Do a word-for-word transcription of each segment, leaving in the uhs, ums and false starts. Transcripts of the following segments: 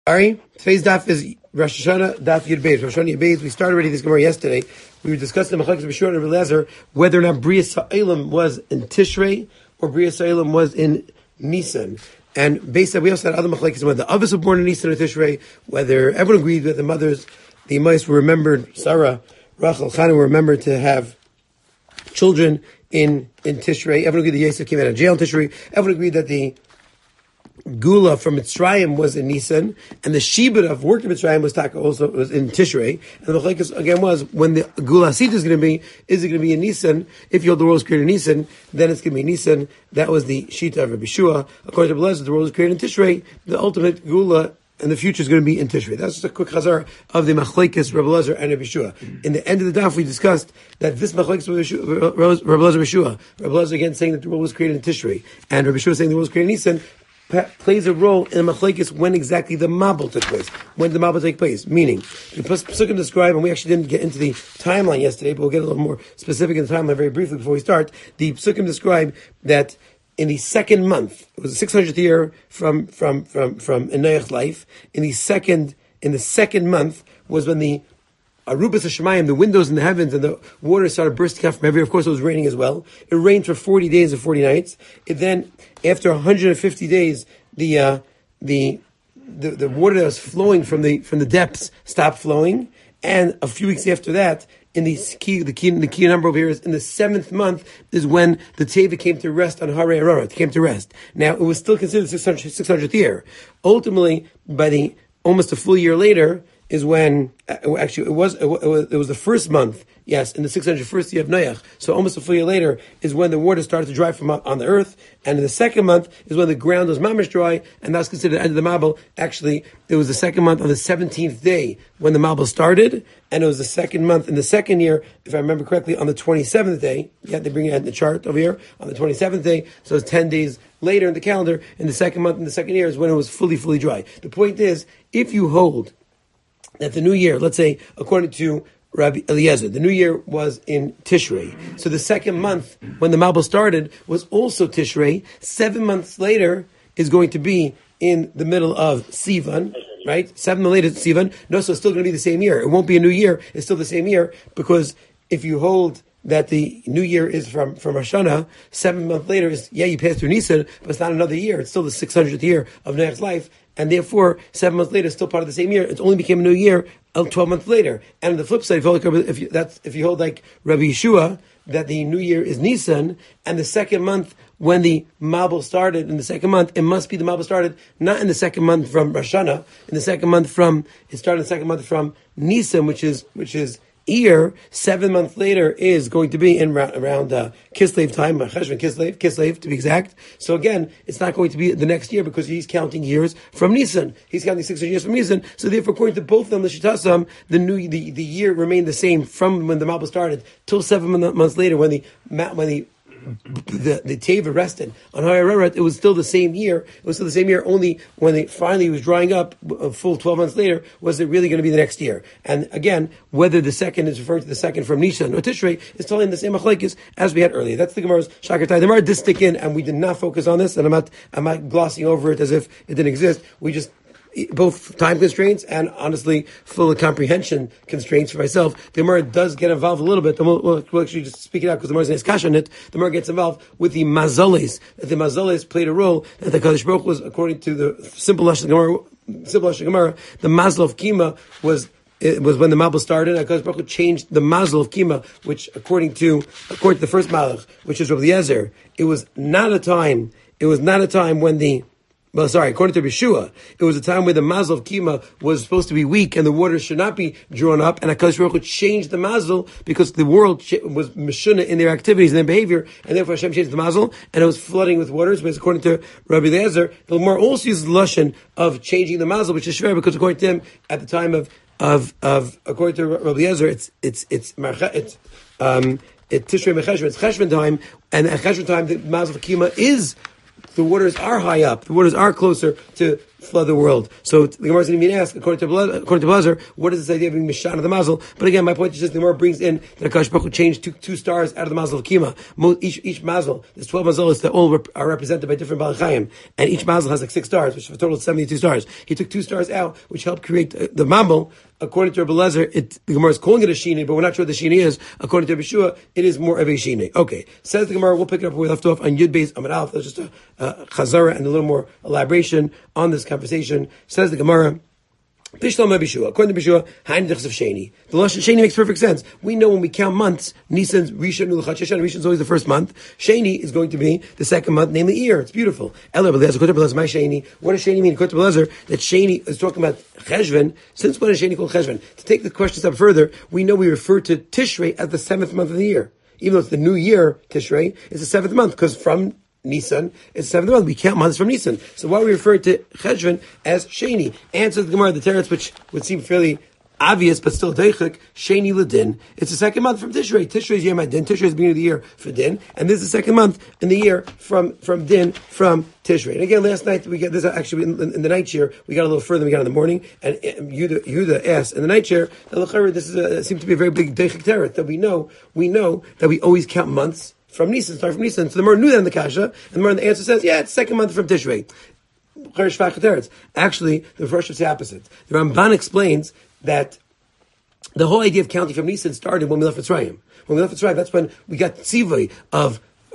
Sorry, today's daf is Rosh Hashanah, daf Yud Beis. Rosh Hashanah Yud Beis. We started already this Gemara yesterday. We were discussing the Machlokes B'Shur and Rabbi Eliezer whether or not Bria Sa'olam was in Tishrei or Bria Sa'olam was in Nisan. And based on, we also had other Machlokes whether the Avos were born in Nisan or Tishrei, whether everyone agreed that the mothers, the Imais were remembered, Sarah, Rachel, Chana were remembered to have children in, in Tishrei. Everyone agreed that Yosef came out of jail in Tishrei. Everyone agreed that the Gula from Mitzrayim was in Nisan, and the Shibud of work in Mitzrayim was taka also was in Tishrei. And the Machlokes again was when the Gula Hasid is going to be, is it going to be in Nisan? If you hold the world was created in Nisan, then it's going to be Nisan. That was the Shita of Rabbi Shua. According to Rabbi Eliezer, the world was created in Tishrei. The ultimate Gula and the future is going to be in Tishrei. That's just a quick chazar of the Machlokes, Rabbi Eliezer and Rabbi Shua. In the end of the daf, we discussed that this Machlokes Rabbi Eliezer, Rabbi Shua, Rabbi Eliezer again saying that the world was created in Tishrei, and Rabbi Shua saying the world was created in Nisan, plays a role in the Machlokes when exactly the Mabul took place. When did the Mabul take place? Meaning, the Pesukim describe, and we actually didn't get into the timeline yesterday, but we'll get a little more specific in the timeline very briefly before we start. The Pesukim describe that in the second month, it was the six hundredth year from from from from Noach's life. In the second in the second month was when the Arubas Hashemayim, the windows in the heavens and the water started bursting out from everywhere. Of course, it was raining as well. It rained for forty days and forty nights. It then, after one hundred fifty days, the uh, the the the water that was flowing from the from the depths stopped flowing. And a few weeks after that, in the key, the key, the key number over here is in the seventh month is when the Teva came to rest on Harei Ararat. It came to rest. Now, it was still considered the six hundredth year. Ultimately, by the almost a full year later, is when, uh, actually, it was, it was it was the first month, yes, in the six hundred first year of Noach. So almost a full year later is when the water started to dry from on the earth. And in the second month is when the ground was mamish dry, and that's considered the end of the Mabul. Actually, it was the second month on the seventeenth day when the Mabul started, and it was the second month in the second year, if I remember correctly, on the twenty-seventh day. Yeah, they bring it in the chart over here, on the twenty-seventh day. So it's ten days later in the calendar, in the second month in the second year is when it was fully, fully dry. The point is, if you hold that the new year, let's say, according to Rabbi Eliezer, the new year was in Tishrei. So the second month, when the Mabul started, was also Tishrei. Seven months later is going to be in the middle of Sivan, right? Seven months later is Sivan. No, so it's still going to be the same year. It won't be a new year. It's still the same year, because if you hold that the new year is from, from Rosh Hashanah, seven months later is, yeah, you pass through Nisan, but it's not another year. It's still the six hundredth year of Noach's life. And therefore, seven months later, it's still part of the same year. It only became a new year twelve months later. And on the flip side, if you hold, if you, that's, if you hold like Rabbi Yeshua, that the new year is Nisan, and the second month, when the Mabul started, in the second month, it must be the Mabul started, not in the second month from Rosh Hashanah, in the second month from, it started in the second month from Nisan, which is, which is, year, seven months later is going to be in around, around uh, Kislev time, Cheshvan Kislev, Kislev to be exact. So again, it's not going to be the next year because he's counting years from Nisan. He's counting six hundred years from Nisan. So therefore, according to both of them, the Shitasam, the new the, the year remained the same from when the Mabul started till seven months later when the when the the the Teva rested on Harei Ararat. It was still the same year. It was still the same year. Only when it finally was drying up, a full twelve months later, was it really going to be the next year? And again, whether the second is referring to the second from Nisan or Tishrei is telling the same machlokes as we had earlier. That's the Gemara's Shakartai. The Gemara did stick in, and we did not focus on this. And I'm not I'm not glossing over it as if it didn't exist. We just, both time constraints and honestly full of comprehension constraints for myself. The Gemara does get involved a little bit. And we'll, we'll, we'll actually just speak it out because the Gemara is kash on it. The Gemara gets involved with the mazoles, that the mazoles played a role, that the Kadosh Baruch was, according to the simple Lashon Gemara, simple Lashon Gemara, the Mazel of Kima was It was when the Mabul started, and HaKadosh Baruch Hu changed the Mazel of Kima, which according to according to the first Malach, which is Rabbi Eliezer, it was not a time. It was not a time when the Well, sorry, according to Yeshua, it was a time where the mazel of Kima was supposed to be weak and the water should not be drawn up, and HaKadosh Baruch Hu changed the mazel because the world was meshuna in their activities and their behavior, and therefore Hashem changed the mazel, and it was flooding with waters, but according to Rabbi Eliezer, the Gemara also uses the lashon of changing the mazel, which is shver, because according to him, at the time of, of, of according to Rabbi Eliezer, it's, it's, it's, it's, um, it's Tishrei Mecheshvan, it's Cheshvan time, and at Cheshvan time, the mazel of Kima is the waters are high up. The waters are closer to flood the world. So the Gemara is going to even ask, according to Blazer, according to Blazer, what is this idea of being Mishan of the Mazel? But again, my point is just the Gemara brings in that Akash Baruch Hu changed two, two stars out of the Mazel of Kima. Each, each Mazel, there's twelve Mazelos that all rep, are represented by different Balachayim, and each Mazel has like six stars, which is a total of seventy-two stars. He took two stars out, which helped create the, the Mabel. According to Rabbi Lezer, it, the Gemara is calling it a Shini, but we're not sure what the Shini is. According to Rabbi Shua, it is more of a Shini. Okay, says the Gemara, we'll pick it up where we left off on Yud Beis Amud Aleph. That's just a, a Chazara and a little more elaboration on this conversation. Says the Gemara, Bishlam Bishua. According to Bishua, Heinrichs of Sheni. The Lashon Sheni makes perfect sense. We know when we count months, Nisan's Rishon Ulachat Sheshan. Rishon is always the first month. Sheni is going to be the second month, namely Iyar. It's beautiful. Ela Belezer. According to Belezer, my Sheni. What does Sheni mean? According to Belezer, that Sheni is talking about Cheshvan. Since when is Sheni called Cheshvan? To take the question step further, we know we refer to Tishrei as the seventh month of the year. Even though it's the new year, Tishrei, it's the seventh month, because from Nisan, it's the seventh month. We count months from Nisan. So why are we referring to Cheshvan as Sheni? Answer the Gemara, the Teretz, which would seem fairly obvious, but still Deichik, Sheni Ladin. It's the second month from Tishrei. Tishrei is Yom Din. Tishrei is the beginning of the year for Din. And this is the second month in the year from, from Din, from Tishrei. And again, last night, we get this actually in, in, in the night share, we got a little further than we got in the morning. And Yehuda, Yehuda asked in the night share, this is a, seems to be a very big Deichik Teretz, that we know, we know that we always count months from Nisan, start from Nisan. So the Gemara knew that in the Kasha, and the Gemara in the answer says, yeah, it's second month from Tishrei. Actually, the Rosh is the opposite. The Ramban explains that the whole idea of counting from Nisan started when we left Mitzrayim. When we left Mitzrayim, that's when we got tzivui of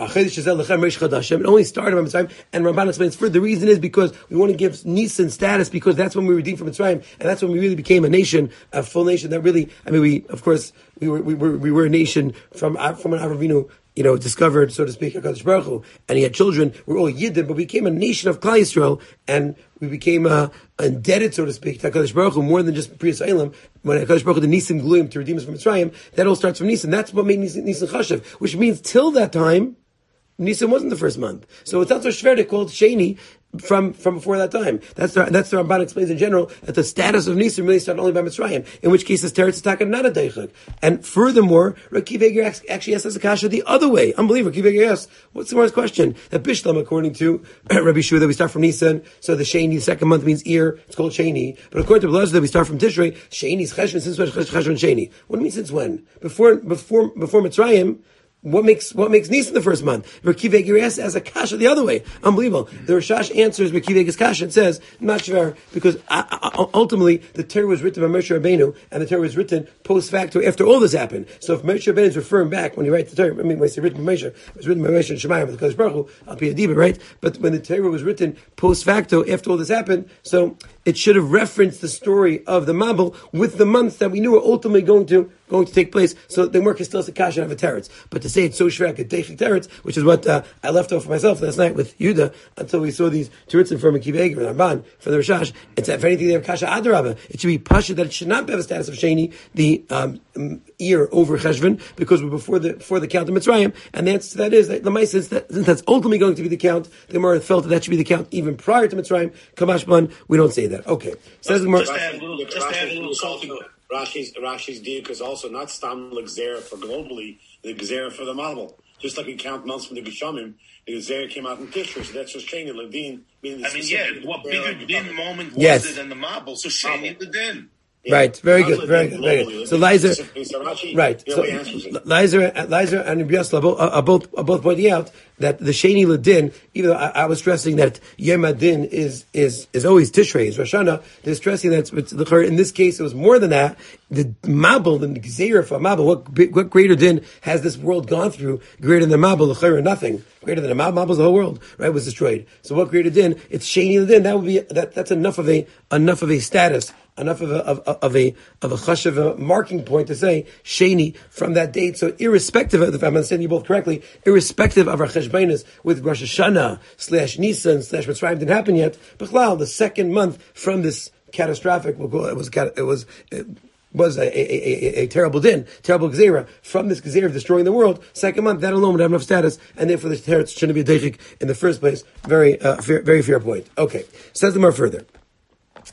it only started by Mitzrayim, and Ramban explains further. The reason is because we want to give Nisan status, because that's when we redeemed from Mitzrayim, and that's when we really became a nation, a full nation that really, I mean, we, of course, we were, we were, we were a nation from, from an Avinu, you know, discovered, so to speak, HaKadosh Baruch Hu, and he had children. We're all Yidden, but we became a nation of Klal Yisrael, and we became uh, indebted, so to speak, to HaKadosh Baruch Hu, more than just Priya Salem. When HaKadosh Baruch Hu did Nisan Gluyim to redeem us from Mitzrayim, that all starts from Nisan. That's what made Nisan, Nisan Chashav, which means till that time, Nisan wasn't the first month. So it's not so shver to call it Sheni from, from before that time. That's the, that's the Ramban explains in general, that the status of Nisan really started only by Mitzrayim, in which case it's Teretz Taka, not a Deichik. And furthermore, Rakiv Eger actually asks us a kasha the other way. Unbelievable. Rakiv Eger asks, what's the worst question? That Bishlam, according to Rabbi Shua, that we start from Nisan, so the Sheni, the second month means ear, it's called Sheni. But according to Blazer, that we start from Tishrei, Sheni's Cheshvan, since when Cheshvan Sheni? What do you mean since when? Before, before, before Mitzrayim, What makes what makes Nisan the first month? Rakiv Eger asks as a kasha the other way. Unbelievable. The Rashash answers Rakiv Eger's kasha and says, not shver, because ultimately the Torah was written by Moshe Rabbeinu, and the Torah was written post facto after all this happened. So if Moshe Rabbeinu is referring back, when he writes the Torah, I mean, when he written by Moshe, it was written by Moshe and Shemayim, the Kadosh Baruch Hu, Al Pi Adiba, right? But when the Torah was written post facto after all this happened, so it should have referenced the story of the Mabel with the months that we knew were ultimately going to going to take place. So the work is still a kasha and have a teretz. But to say it's so shvek, a deichik teretz, which is what uh, I left off for myself last night with Yuda, until we saw these teretzim from Rakiv Eger and Ramban from the Rashash. It's if anything they have kasha adarabah. It should be pasha that it should not have a status of sheni, the um, ear over cheshvan, because we're before the before the count of Mitzrayim. And the answer to that is that the since, that, since that's ultimately going to be the count, the Gemara felt that that should be the count even prior to Mitzrayim. Kamashban, we don't say that. Okay, says the Gemara. Just add a little, just add a little something. Rashi's Rashi's diuk is also not stam l'gzera for globally, the gzera for the model. Just like we count months from the Geshamim, the gzera came out in Tishrei, so that's just Sheni Ladin. I mean, yeah, what bigger din moment was yes. it than the Mabel? So Sheni Ladin. Yeah. Right, very good, very good, very good. So Lizer, right, so Lizer, Lizer and Rabbi Yosef are both are both pointing out that the Sheni Ladin, even though I, I was stressing that Yom Adin is is is always Tishrei, is Rosh Hashanah, they're stressing that in this case it was more than that. The Mabel, the Gezeira for Mabel, what what greater din has this world gone through greater than the Mabel? L'chayra, nothing. Greater than a Mabel, Mabel's the whole world, right? Was destroyed. So what greater din? It's Sheni Ladin. That would be that. That's enough of a enough of a status. Enough of a of, of a of a chashav, a marking point to say Sheni from that date. So irrespective of, if I'm understanding you both correctly, irrespective of our cheshbainas with Rosh Hashanah slash Nisan slash Mitzrayim didn't happen yet. Bechlal, the second month from this catastrophic, it was it was it was a, a, a, a terrible din, terrible gzeira from this gzeira of destroying the world. Second month, that alone would have enough status, and therefore the teretz shouldn't be a deichik in the first place. Very uh, fair, very fair point. Okay, says the more further.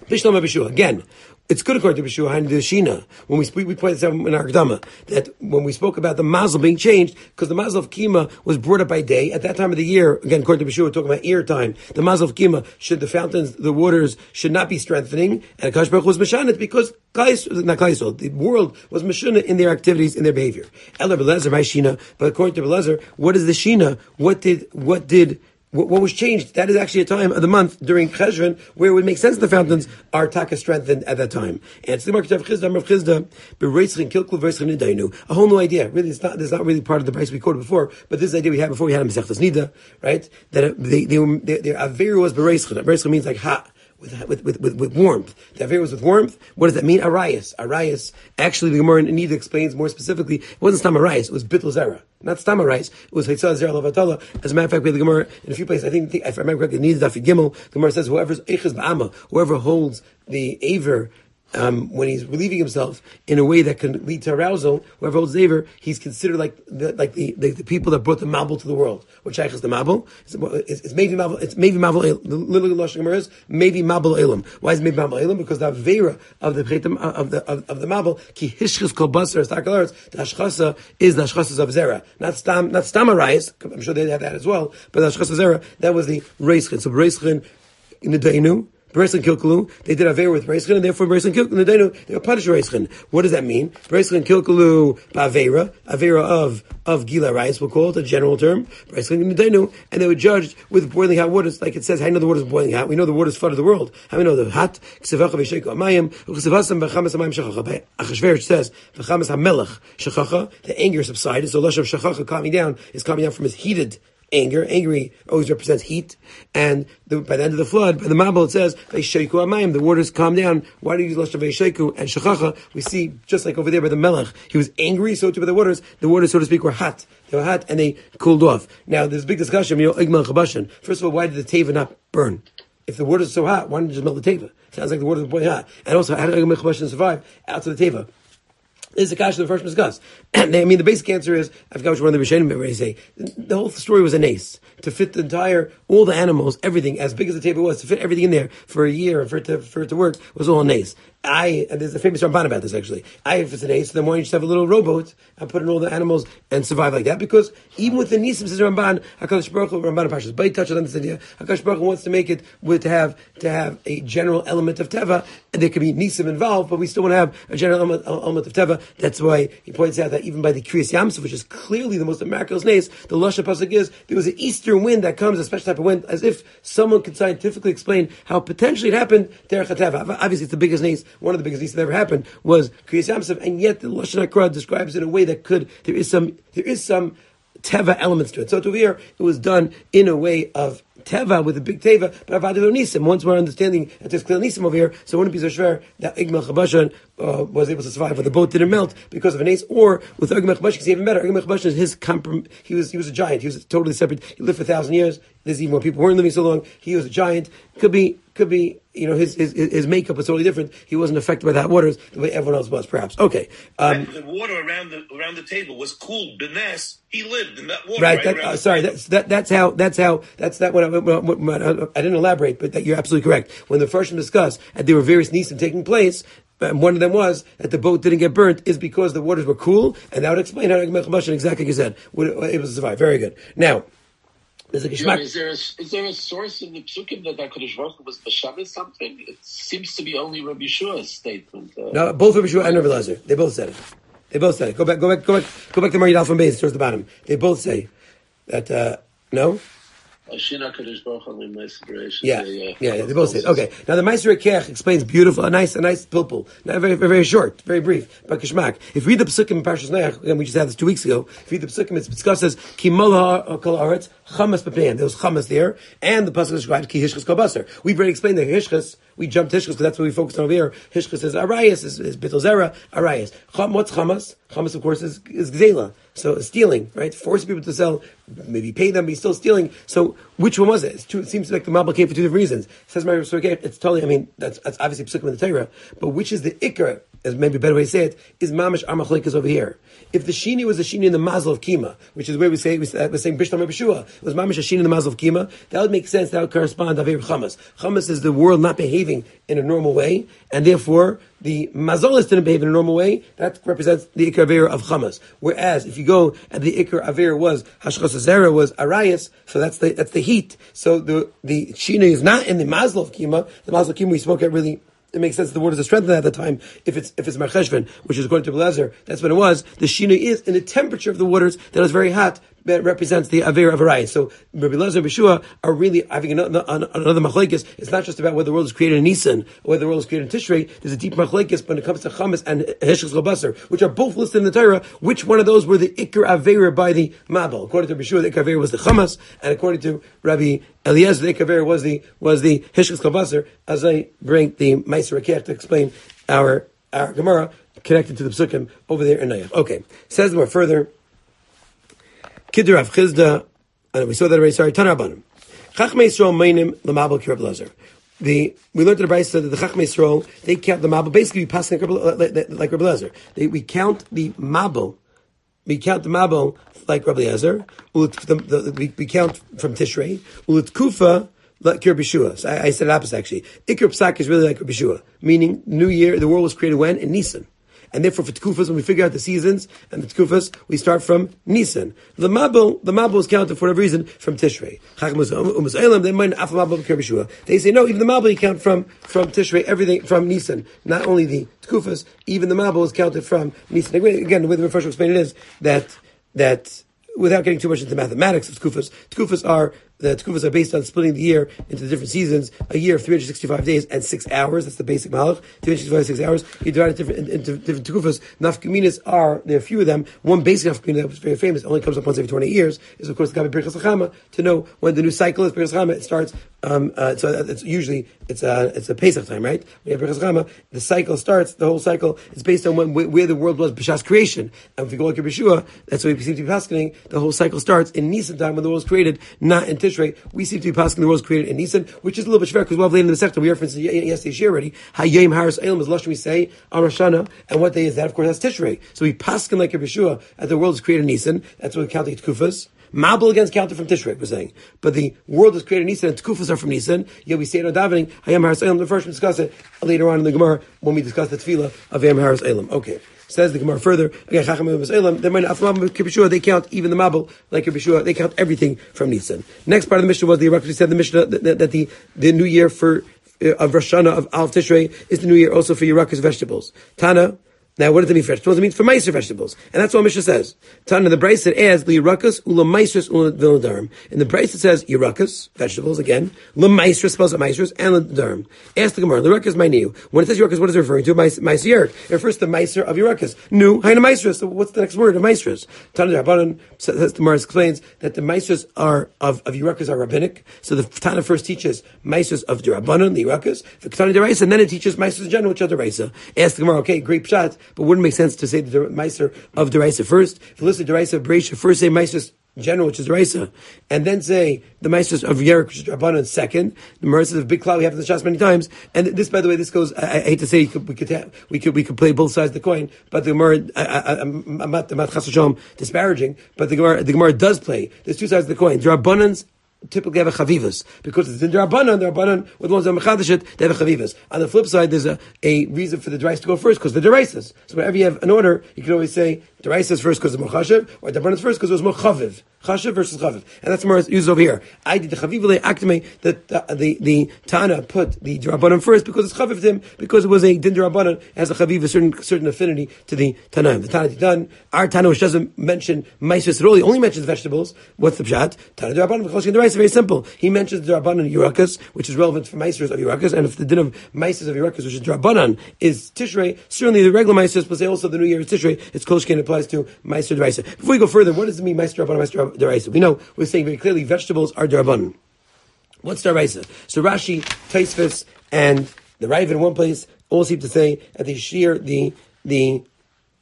Bishlama B'Shua. Again, it's good according to B'Shua and the Shina. When we speak, we pointed this out in our Gdama, that when we spoke about the mazel being changed, because the mazel of Kima was brought up by day, at that time of the year, again, according to B'Shua, we're talking about ear time, the mazel of Kima, should the fountains, the waters, should not be strengthening, and Akash Baruch was Meshanit, because Kais, not Kaisol, the world was Meshanit in their activities, in their behavior. Ela B'Lezer, my Shina, but according to B'Lezer, what is the Shina? What did, what did, What, what was changed? That is actually a time of the month during Cheshvan where it would make sense the fountains are taka strengthened at that time. And it's the Mark of Chizda, of Chizda, a whole new idea. Really, it's not. This is not really part of the price we quoted before, but this idea we had before we had a Masechtas Nida, right? That they they their Averu was bereischin. Bereischin means like hot. With, with, with, with warmth. The Avera was with warmth. What does that mean? Arayas. Arayas. Actually, the Gemara in Nida explains more specifically, it wasn't Stam Arayas, it was Bittul Zera. Not Stam Arayas, it was Hitzah Zera Lavatala. As a matter of fact, we have the Gemara in a few places, I think, if I remember correctly, Nida Dafid Gimel, the Gemara says, whoever's Eiches Ba'ama, whoever holds the Aver, Um, when he's relieving himself in a way that can lead to arousal, whoever holds Zaver, he's considered like the, like the, the, the people that brought the Mabul to the world. What Shaykh is the Mabul? It's, it's, it's maybe Mabul, it's maybe Mabul, the little Lashon Gemara is, maybe Mabul Elam. Why is it maybe Mabul Elam? Because the Avera of the, of the, of, of the Mabul, ki hishchas kol basar, the Hashchasa is the Hashchasas of Zera. Not Stam, not Stam Arayis, I'm sure they have that as well, but the Hashchas of Zera, that was the Reischin. So Reischin in the Dainu, Bereis and Kilkalu, they did Avera with Bereis and therefore Bereis and Kilkalu, they were punished Bereis. What does that mean? Bereis and Kilkalu, Avera, Avera of, of Gila Rice, we'll call it a general term, Bereis and Nedenu, and they were judged with boiling hot waters, like it says, how do you know the water is boiling hot? We know the water is flood of the world. How do we know the hot? Achashverosh says, the anger subsided, so Lush of Shachacha calming down is calming down from his heated anger. Angry always represents heat. And the, by the end of the flood, by the Mabul, it says, the waters calm down. Why do you use Lashon Veisheku and Shechacha? We see, just like over there by the Melech, he was angry, so too by the waters. The waters, so to speak, were hot. They were hot and they cooled off. Now, there's a big discussion, you know, Igmal Chabashan. First of all, why did the Teva not burn? If the water is so hot, why didn't you just melt the Teva? Sounds like the water is boiling hot. And also, how did Igmal Chabashan survive out of the Teva? This is the kasha the first discuss. I mean, the basic answer is, I forgot which one of the Rishonim already say, the whole story was a nace. To fit the entire, all the animals, everything, as big as the table was, to fit everything in there for a year and for it to, for it to work, was all a nace. I, and there's a famous Ramban about this actually. I, if it's an ace, then why don't you just have a little rowboat and put in all the animals and survive like that? Because even with the Nisim, says Ramban, HaKadosh Baruch Hu, Ramban Pashas, Bay touched on this idea, HaKadosh Baruch Hu wants to make it with, to have, to have a general element of Teva, and there could be Nisim involved, but we still want to have a general element, element of Teva. That's why he points out that even by the Kriyas Yamsuf, which is clearly the most miraculous nace, the Lusha Pasuk is, there was an eastern wind that comes, a special type of wind, as if someone could scientifically explain how potentially it happened, Derech HaTeva. Obviously it's the biggest nace, one of the biggest naces that ever happened was Kriyas Yamsuf, and yet the Lashon HaKra describes it in a way that could, there is some, there is some Teva elements to it. So to here, it was done in a way of Teva, with a big Teva, but Avadu Nisim. Once we're understanding that there's clear Nisim over here, so it wouldn't be so schwer that Igmel Chabashan uh, was able to survive, but the boat didn't melt because of an ace, or with Igmel Chabashan, it's even better. Igmel Chabashan is his comprom- he was, he was a giant, he was totally separate, he lived for a thousand years, there's even more people who weren't living so long, he was a giant, could be, could be, you know, his, his, his makeup was totally different, he wasn't affected by that waters the way everyone else was, perhaps. Okay. Um, the water around the, around the table was cool, Benes, he lived in that water. Right, right that, uh, sorry, that's, that, that's how, that's how, that's that what I, what, what, what, I didn't elaborate, but that you're absolutely correct. When the first discussed, and there were various nisim taking place, and one of them was that the boat didn't get burnt is because the waters were cool, and that would explain how Igmel Chabashan, exactly like you said, would able to survive. Very good. Now, there's a Jerry, is there a, is there a source in the Psukim that HaKadosh Baruch Hu was Bashamis something? It seems to be only Rabbi Shua's statement. Uh, no, both Rabbi Shua and Rabbi Elazar, they both said it. They both said it. Go back, go back, go back, go back to Marid Alpha Base towards the bottom. They both say that, uh, no? Yeah, yeah, yeah, yeah, they both say it. Okay. Now the Meiser Kech explains beautiful, a nice, a nice pilpul. Not very, very, very short, very brief, but kishmak. If you read the Pesukim in Parshas Noach, again, we just had this two weeks ago. If you read the Pesukim, it discusses Ki Mola Kol Aretz Chamas Bepein. There was Chamas there, and the Pasuk describes Ki Hishchas Kol Basar. We've already explained that Hishchas. We jumped Hishchas because that's what we focused on over here. Hishchas is Arayas, is, is Bittul Zera, Arayas. Cham, what's Chamas? Chamas, of course, is, is Gzela. So stealing, right? Forcing people to sell, maybe pay them, but he's still stealing. So Which one was it? It's two, it seems like the Mabul came for two different reasons. It says Mary it's totally, I mean, that's, that's obviously Psukim in the Torah, but which is the Ikra, as maybe a better way to say it, is Mamash Amachlik over here. If the Shini was the Shini in the Mazel of Kima, which is where we say, we we're saying Bishlam Bishua, it was Mamash a Shini in the Mazel of Kima, that would make sense, that would correspond to Avir Chamas. Chamas is the world not behaving in a normal way, and therefore, the Mazolis didn't behave in a normal way, that represents the Ikar Avir of Chamas. Whereas, if you go, and the Ikar Avir was, Hashchas Zera was Arayas, so that's the, that's the heat. So the, the Shina is not in the Mazel of Kima, the Mazel of Kima we spoke at really, it makes sense the word is a strength at the time. If it's if it's Marcheshvan, which is according to Belezer, that's what it was. The Shina is in the temperature of the waters that is very hot, that represents the Avir of Arayis. So Rabbi Lezer and Beshua are really having another, another machlekes. It's not just about whether the world is created in Nisan or whether the world is created in Tishrei. There's a deep machlekes when it comes to Chametz and Heshchus Chobasar, which are both listed in the Torah. Which one of those were the Ikar Avir by the Mabel? According to Beshua, the Ikar Avir was the Chametz, and according to Rabbi Eliezer, the Ikar Avir was the was the Heshchus Chobasar. As I bring the Meiser Rakeh to explain our our Gemara connected to the Psukim over there in Nayach. Okay, says more further. Kidder of Chizda, and we saw that already. Sorry, Tanarbanim. Chachmei Yisrael meinim l'mabel ki Reb Lezer. The we learned in the Brayso that the Chachmei Yisrael they count the mabel. Basically, we pass like like Reb Lezer. They we count the mabel. We count the mabel like Reb Lezer. We, we count from Tishrei. Ulit Kufa like Kir Bishua. So I, I said it opposite actually. Ikar Psak is really like Kir Bishua, meaning New Year. The world was created when in Nisan. And therefore, for Tkufas, when we figure out the seasons and the Tkufas, we start from Nisan. The Mabel, the Mabel is counted for whatever reason from Tishrei. They say no, even the Mabel you count from from Tishrei, everything from Nisan. Not only the Tkufas, even the Mabel is counted from Nisan. Again, the way the Mepharshim explain it is that that without getting too much into mathematics of Tkufas, Tkufas are the Tkufas are based on splitting the year into different seasons. A year of three hundred sixty-five days and six hours. That's the basic malach. three hundred sixty-five, six hours. You divide it different, into different Tkufas. Nafkaminas are, there are a few of them. One basic nafkamina that was very famous, only comes up once every twenty years, is of course the Gabi Birchas Chachama, to know when the new cycle is. Birchas Chachama, it starts, um, uh, so it's usually, it's a, it's a Pesach time, right? We have Birchas Chachama, the cycle starts, the whole cycle is based on when, where the world was B'Shas creation. And if we go like Yeshua, that's what we seem to be paskening, the whole cycle starts in Nisan time when the world was created, not in Tishrei. We seem to be paskening the world was created in Nisan, which is a little bit fair because we'll have later in the sector, we referenced yesterday's year already, Hayim Haris Elam is Lashon we say on Rosh Hashanah, and what day is that? Of course, that's Tishrei. So we pasken like Yeshua that the world is created in Nisan, that's what we count the Tkufas. Mabel against counted from Tishrei, we're saying. But the world was created in Nisan, and Tkufas are from Nisan. Yet we say it on davening, Hayam Haris Elam. The first we discuss it later on in the Gemara when we discuss the tefillah of Hayam Haris Elam. Okay. Says the Gemara further, again, Chachamim they might not they count even the Mabel, like Yeshua, they count everything from Nisan. Next part of the Mishnah was the Iraq, said the Mishnah that, that, that the, the new year for, uh, of Rosh Hashanah, of Al Tishrei, is the new year also for Yeraka's vegetables. Tana, now, what does it mean for vegetables? It means for meiser vegetables. And that's what Mishnah says. Tana, the Brayse said, as l'yirakas ula meisers ula v'ladarim. In the Brayse it says, yirakas, vegetables, again, la meisers, spells out meisers, and l'adarim. Ask the Gemara, l'yirakas ma'niu. When it says yirakas, what is it referring to? Meiser yerik. It refers to the meiser of yirakas. Nu, haina meisers. So what's the next word of meisers? Tana, the Rabbanan, says, the Gemara explains that the meisers are, of, of yirakas are rabbinic. So the Tana first teaches meisers of the Rabbanan, the yirakas, the Ketana deraisa, and then it teaches meisers in general, which are deraisa. Ask the Gemara, okay, great pshat. But wouldn't make sense to say the Meiser of Deraisa first. If you listen to Deraisa of Bereisha, first say Meiser general, which is Deraisa, and then say the Meisers of Yerik, which is Rabbanan second. The Meisers of Big Cloud we have in the Shas many times. And this, by the way, this goes. I, I hate to say we could we could have, we could we could play both sides of the coin, but the Gemara, I, I, I'm, I'm not I'm not Chas v'Shalom disparaging, but the Gemara the Gemara does play. There's two sides of the coin. The Rabbanans typically have a chavivas because it's in the Rabbanan. The Rabbanan, with the ones that mechadish it, they have a chavivas. On the flip side, there's a, a reason for the derais to go first because the deraisas. So whenever you have an order, you can always say deraisas first because it's more chashiv, or the Rabbanan's first because it was more chaviv. Chashiv versus chaviv, and that's more used over here. I did the chaviv actimate that the, the the Tana put the Rabbanan first because it's chaviv to him because it was a din Rabbanan has a chaviv a certain certain affinity to the Tanaim. The Tana done our Tana which doesn't mention ma'aser at all. He only mentions vegetables. What's the pshat? Tana Rabbanan because the is very simple. He mentions the Rabbanan Yerakas, which is relevant for Meisers of Yerakas, and if the din of Meisers of Yerakas, which is Rabbanan, is Tishrei, certainly the regular Meisers, but say also the New Year is Tishrei, it's Kolshkin applies to Meiser Deraisa. Before we go further, what does it mean Meiser Rabbanan, Meiser Deraisa? We know, we're saying very clearly, vegetables are Rabbanan. What's Deraisa? So Rashi, Taisvis, and the Rav in one place all seem to say that they share the, the,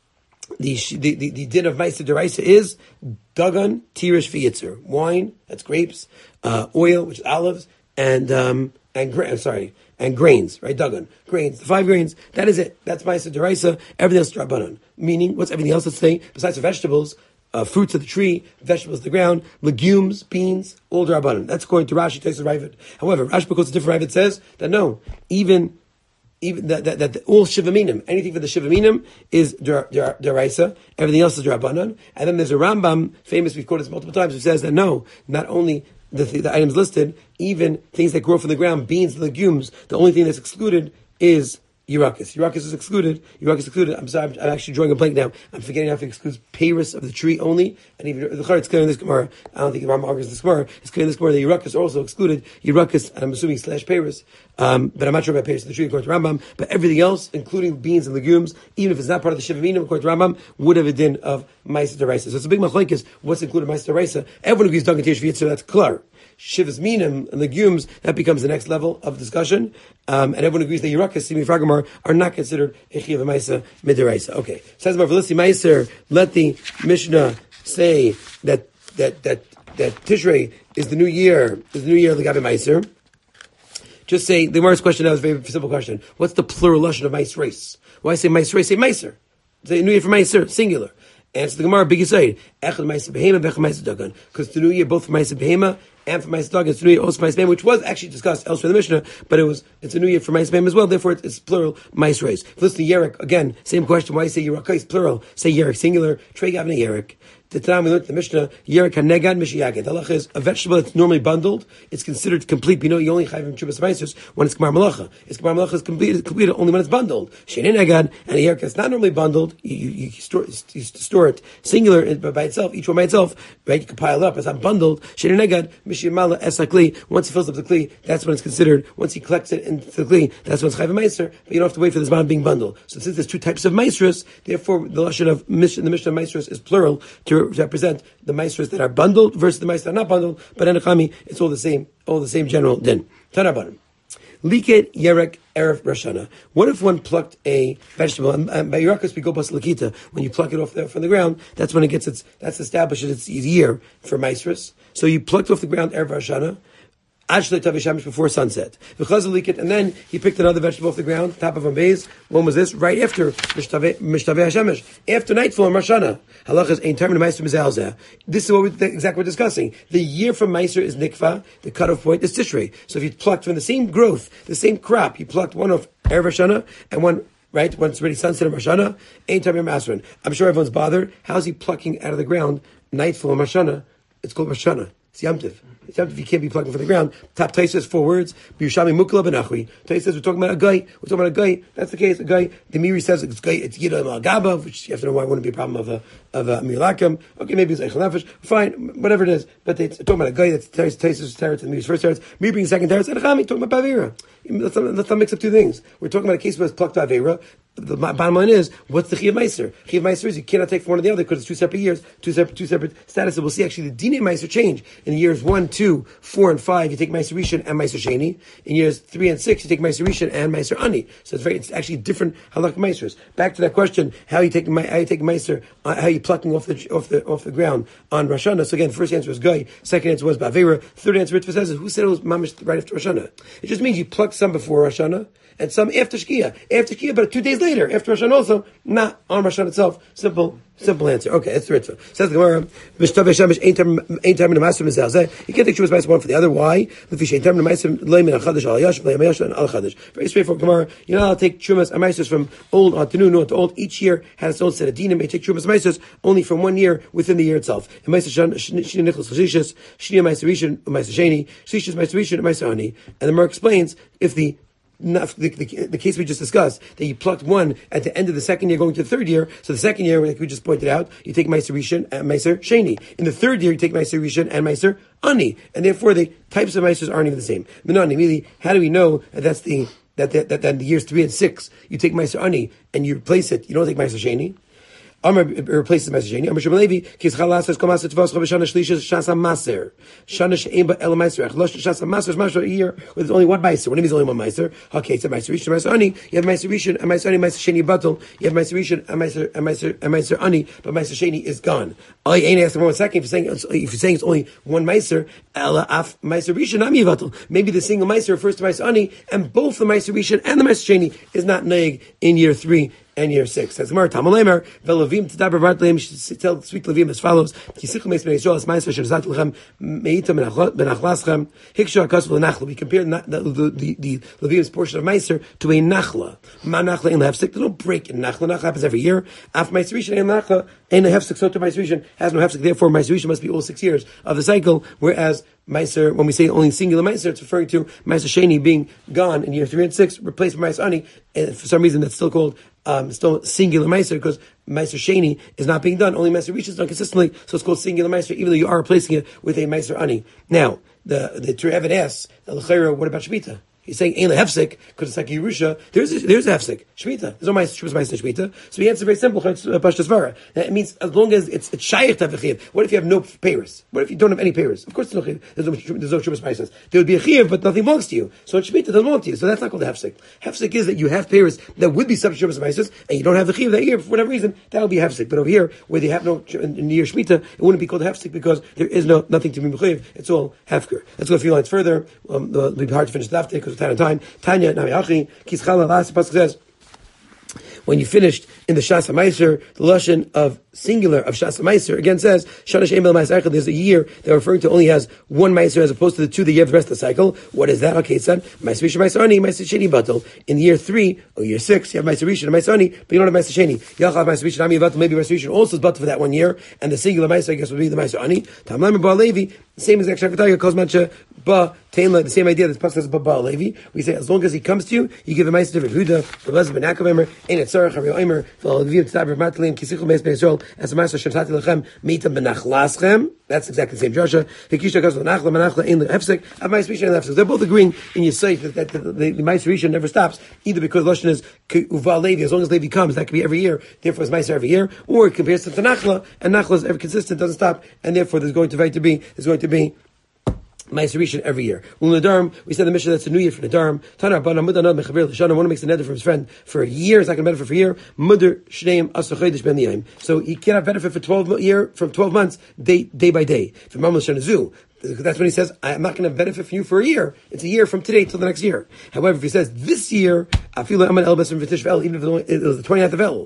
the the the, the din of Meiser Deraisa is Dagan Tirish V'Yitzer, wine, that's grapes, uh, oil, which is olives, and um, and gra- sorry, and grains, right? Dagan, grains, the five grains. That is it. That's Meiser Deraisa. Everything else is Drabanan. Meaning, what's everything else that's saying besides the vegetables? Uh, fruits of the tree, vegetables of the ground, legumes, beans, all Drabanan. That's according to Rashi, Tosfos, Ravid. However, Rashi, because it's a different Ravid, says that no, even even that that, that all Shivaminim, anything for the Shivaminim is Deraisa, everything else is Drabanan. And then there's a Rambam, famous, we've quoted this multiple times, who says that no, not only the, the items listed, even things that grow from the ground, beans, legumes, the only thing that's excluded is Yerakis. Yerakis is excluded. Yerakis is excluded. I'm sorry, I'm, I'm actually drawing a blank now. I'm forgetting how to exclude Paris of the tree only. And even the it's clear in this Gemara. I don't think the Rambam argues this Gemara. It's clear in this Gemara that Yerakis are also excluded. Yerakis, and I'm assuming slash Paris. Um, but I'm not sure about Paris of the tree according to Rambam. But everything else, including beans and legumes, even if it's not part of the Shivaminim according to Rambam, would have a din of Meiser Deraisa. So it's a big machlokes. What's included in Meiser Deraisa? Everyone agrees Dagan Tirish V'Yitzer, that's clear. Shivas minim and legumes, that becomes the next level of discussion. Um, and everyone agrees that Yerakis, Simi Fragamar, are not considered Echiv Maisa Midiraisa. Okay. Says Marvelisi Meiser, let the Mishnah say that that that that Tishrei is the new year, is the new year of the Gabi Meiser. Just say, the Gemara's question now is a very simple question. What's the plural lashon of Meiser race? Why say Meiser? Say Meiser. Say new year for Meiser, singular. Answer the Gemara, biggest side. Echad Meiser Behema, Bechad Meiser Dagan. Because the new year, both for Meiser Behema and for Meiser Dagan, it's the new year also for Meiser Behema, which was actually discussed elsewhere in the Mishnah, but it was, it's a new year for Meiser Behema as well, therefore it's, it's plural, Meiser race. If you listen to Yerek, again, same question, why you say Yerakais, plural, say Yerek, singular, Trey Gavna Yerek. The time we learned the Mishnah, Yerek HaNegad Mishiyaged. The halacha is a vegetable that's normally bundled, it's considered complete. You know, you only chayv him Chubas Meisus when it's Gemar Malacha. It's Gemar Malacha is complete, completed only when it's bundled. Shein Negad, and a Yerek that's not normally bundled, you, you, you, store, you store it singular by itself, each one by itself, right? You can pile it up. It's not bundled. Shein Negad, Mishiyamala Esakli. Once he fills up the Kli, that's when it's considered. Once he collects it into the Kli, that's when it's chayv Meiser, but you don't have to wait for this man being bundled. So since there's two types of Meisrus, therefore the lashon of the Mishnah of Meisrus is plural to represent the Meisrus that are bundled versus the Meisrus that are not bundled, but in Echami, it's all the same, all the same general din. Tanabanim. Liket Yerek Erev Rashana. What if one plucked a vegetable, and, and by Yerakis we go bas Lakita, when you pluck it off the, from the ground, that's when it gets its, that's establishes its year for Meisrus. So you plucked off the ground Erev Rashana, before sunset. And then he picked another vegetable off the ground, top of a base. When was this? Right after Mishtaveh Hashemesh. After nightfall in Rosh Hashanah. Halachas ein term Meiser Mizalzeh. This is what we exactly we're discussing. The year from Meiser is Nikva, the cutoff point is Tishrei. So if you plucked from the same growth, the same crop, you plucked one of Erev Rosh Hashanah and one right? When it's already sunset in Rosh Hashanah, ein term Masrin. I'm sure everyone's bothered. How's he plucking out of the ground nightfall in Rosh Hashanah? It's called Rosh Hashanah. It's Yom Tiv. It's Yom Tiv, you can't be plucking from the ground. Top Tais says four words. B'Yushami Mukla Benachri. Tais says we're talking about a guy. We're talking about a guy. That's the case. A guy. The Miri says it's guy. It's Yidam Al Gaba, which you have to know why it wouldn't be a problem of a of a Milakim. Okay, maybe it's Eichel Nefesh. Fine, whatever it is. But they, it's talking about a guy that's Tais Tais Teretz and Miri's first Teretz. Miri brings second Teretz. And Chami talking about Bavira. Let's not, let's not mix up two things. We're talking about a case where it's plucked Bavira. The bottom line is, what's the Chiyuv Meiser? Chiyuv Meiser is you cannot take from one or the other because it's two separate years, two separate, two separate statuses. We'll see actually the Dinei Meiser change. In years one, two, four, and five, you take Meiser Rishon and Meiser Sheni. In years three and six, you take Meiser Rishon and Meiser Ani. So it's very, it's actually different halakha Meisers. Back to that question, how you take how you take Meiser, uh, how you plucking off the off the off the ground on Rosh Hashanah. So again, first answer was Guy, second answer was Bavera, third answer Ritva says who said it was Mamish right after Rosh Hashanah? It just means you pluck some before Rosh Hashanah and some after Shkia. After Shkia, but two days later, after Rosh Hashanah also, not on Rosh Hashanah itself. Simple, simple answer. Okay, that's the Ritva. Says the Gemara, Mishtaveh Shemesh ain't time ain't time in the Meiser Mizalzeh. You can't take Shuvas Meiser one for the other. Why? Lefish ain't time in the Meiser Leimin Achadash Al Yash, Leimin Yash and Al Chadash. Very straightforward Gemara. You're not allowed to take Shuvas Meisers from old on to new, new to old. Each year has its own set of dinim. You take Shuvas Meisers only from one year within the year itself. In Meiser Shini Nicholas Chashishas, Shini Meiser Rishon, Meiser Sheni, Shishas Meiser Rishon, Meiser Ani. And the Gemara explains if the Not the, the, the case we just discussed, that you plucked one at the end of the second year going to the third year. So the second year, like we just pointed out, you take Meiser Rishon and Meiser Sheni. In the third year, you take Meiser Rishon and Meiser Ani. And therefore, the types of Meisers aren't even the same. Menani, really, how do we know that that's the, that, that, that, that in the years three and six, you take Meiser Ani and you replace it, you don't take Meiser Sheni? Amar replaces the Meiser Sheni. Amar Shmuel Levi kis chalasas kol maser tvos chavashana shlisha shasa maser shana she'em ba el meiser echlosh shasa maser is maser a year with only one meiser. What do you mean only one meiser? Okay, it's a meiser rishon, meiser ani. You have meiser rishon, a meiser ani, meiser sheni batel. You have meiser rishon, a meiser, a meiser, a meiser ani, but meiser sheni is gone. I ain't asking for one second. If you're saying if you're saying it's only one meiser, ela af meiser rishon ami batel. Maybe the single meiser refers to meiser ani, and both the meiser rishon and the meiser sheni is not neig in year three and year six. That's Gemara. Tamalemer ve'Levim tadaber v'Ratleim. Tell speak Levim as follows: Kisichum meis bnei Yisrael as ma'aser shezat lechem meita benachlaschem hikshu hakasav lenachla. We compare the the the, the Levim's portion of ma'aser to a nachla. Ma nachla in hefsek. They don't break in nachla. Nachla happens every year. After ma'aser rishon and nachla in a hefsek, so to ma'aser rishon has no hefsek. Therefore, ma'aser rishon must be all six years of the cycle. Whereas ma'aser, when we say only singular ma'aser, it's referring to ma'aser sheni being gone in year three and six, replaced by ma'aser ani. And for some reason, that's still called um, still singular meiser because meiser sheni is not being done. Only meiser rishon is done consistently, so it's called singular meiser, even though you are replacing it with a meiser ani. Now, the the Terevet asks, the L'chaira, what about Shemitah? He's saying ain't a hefsek because it's like Yerusha. There's a, there's a hefsek Shemitah. There's no meiser Shabbos meiser Shemitah. So he answers very simple. Pashtas vara. It means as long as it's it's shaykh to have a chiv. What if you have no payers? What if you don't have any payers? Of course, there's no there's no, there's no Shabbos meiser. There would be a chiv, but nothing belongs to you. So Shemitah doesn't belong to you. So that's not called a hefsek. Hefsek is that you have payers that would be subject to Shabbos meiser, and you don't have the chiv that year for whatever reason. That would be hefsek. But over here, where they have no in the year Shemitah, it wouldn't be called hefsek because there is no nothing to be mechiv. It's all hefker. Let's go a few lines further. Um, it'll be hard to finish the after because we're out of time. Tanya, Nami Kischala, last pasuk says, when you finished in the Shas HaMeiser, the Lashon of singular of Shas HaMeiser again says, Shana She'em El Meiser Echad, there's a year they're referring to only has one Meiser as opposed to the two that you have the rest of the cycle. What is that? Okay, son. Meiser Rishon, Meiser Ani, Meiser Sheni Batel. In the year three or year six, you have Meiser Rishon and Meiser Ani, but you don't have Meiser Sheni. Yachal Meiser Rishon, Ami Batel, maybe Meiser Rishon also is Batel for that one year, and the singular Meiser, I guess, would be the Meiser Ani. Tamlam Ba Levi, the same as the Akshakataya, Kozmancha Ba Tainla, the same idea that Pasuk says Ba Ba Levi. We say as long as he comes to you, you give a Meiser to Huda, the Lezben Akavimer, Ein Etzarech, Haril Omer, V'Alevim Tzaber Matlim, Kisichel Meis Ben Yisrael, as a Meiser Shetati Lechem, Mita Benachlaschem. That's exactly the same Joshua. Hikisha Kazal Nachla, Manachla, Ein Hefsek, Av Meiser Rishon and Hefsek. They're both agreeing in your site that, that the, the, the Meiser Rishon never stops, either because Lashon is Uval Levi, as long as Levi comes, that could be every year, therefore it's Meiser every year, or it compares to Nachla, and Nachla is ever consistent, doesn't stop, and therefore there's going to be, there's going to be Meiser Rishon every year. U'Nadarm, we said the mission that's a new year for Nadarm. Tanar Bana Mudanad Mechaber L'Shana. One makes a neder from his friend for a year. It's not going to benefit for a year. Mudar Shneim Asar Chodesh Ben Yaim. So he cannot benefit for twelve year from twelve months day day by day. For Mamal Shana Zu. That's when he says, I'm not going to benefit from you for a year. It's a year from today till the next year. However, if he says, this year, I feel like I'm an Elbas from V'tish Vel, even if it was the twenty-ninth of El.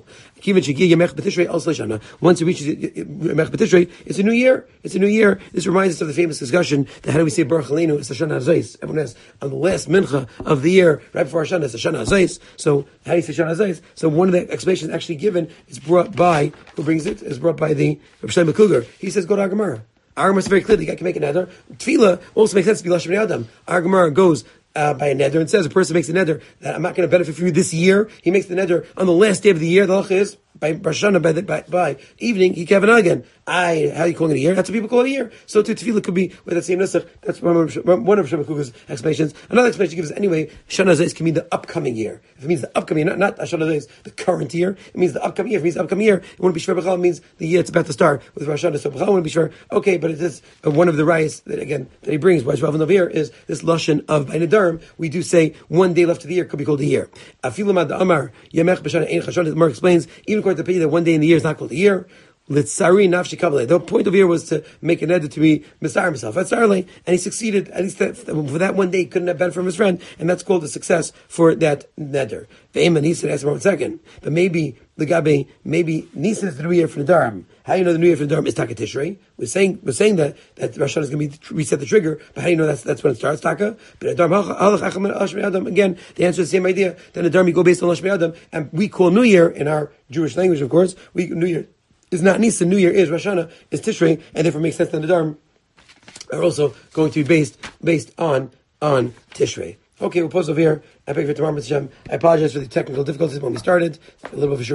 Once it reaches Yemech B'tishrei, it's a new year. It's a new year. This reminds us of the famous discussion that how do we say Baruch Aleinu? It's the Shana Hazais. Everyone has on the last mincha of the year, right before Hashanah, it's the Shana Hazais. So, how do you say Shana Hazais? So one of the explanations actually given is brought by, who brings it? Is brought by the Rav Shlomo Kluger. He says, go to Agamara. Our Gemara is very clear. The guy can make a neder. Tefillah also makes sense to be Lashon Bnei Adam. Our Gemara goes uh, by a neder and says a person makes a neder that I'm not going to benefit from you this year. He makes the neder on the last day of the year. The halacha is by Rosh Hashanah, by, the, by, by evening, he can have an again. I, how are you calling it a year? That's what people call it a year. So to tefillah could be with that same nusach. That's one of one of Shemakuga's explanations. Another explanation gives anyway, Shana Zayis can mean the upcoming year. If it means the upcoming year, not, not Shana Zayis, the current year, it means the upcoming year. If it means the upcoming year, it wouldn't be Shver B'chal, it means the year it's about to start with Rosh Hashanah. So B'chal wouldn't be sure. Okay, but it is uh, one of the rayas that again, that he brings, why it's relevant over here, is this Lashon of by Nedarim. We do say one day left of the year could be called a year. Afilamad Amar, Yemech B'Shana Ein Chashon, the Gemara explains, even according to the that one day in the year is not called a year. Litzari nafshi kavalei. The point of here was to make an neder to be misar himself. That's and he succeeded. At least that, for that one day, he couldn't have benefit from his friend, and that's called a success for that neder. Ve'eman Nisan, ask for one second, but maybe the gabe, maybe Nisan is the new year for Nedarim. How do you know the new year for Nedarim is Taka Tishrei? We're saying we're saying that that Rosh Hashanah is going to be reset the trigger, but how do you know that's that's when it starts? Taka, but Nedarim again, the answer is the same idea. Then Nedarim you go based on Lashmi Adam, and we call New Year in our Jewish language, of course. We New Year is not Nisan, New Year is Rosh Hashanah, is Tishrei, and therefore makes sense that the Nedarim are also going to be based based on on Tishrei. Okay, we'll pause over here. I beg for tomorrow, Mister Shem. I apologize for the technical difficulties when we started. A little bit of a short